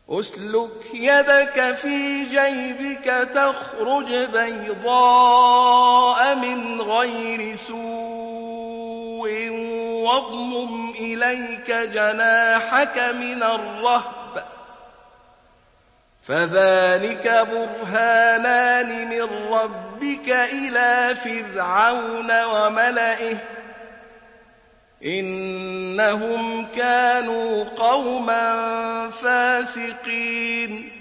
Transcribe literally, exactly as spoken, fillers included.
أسلك يدك في جيبك تخرج بيضاء من غير سوء واضمم إليك جناحك من الرهب فذلك برهانان من ربك إلى فرعون وملئه إنهم كانوا قوما فاسقين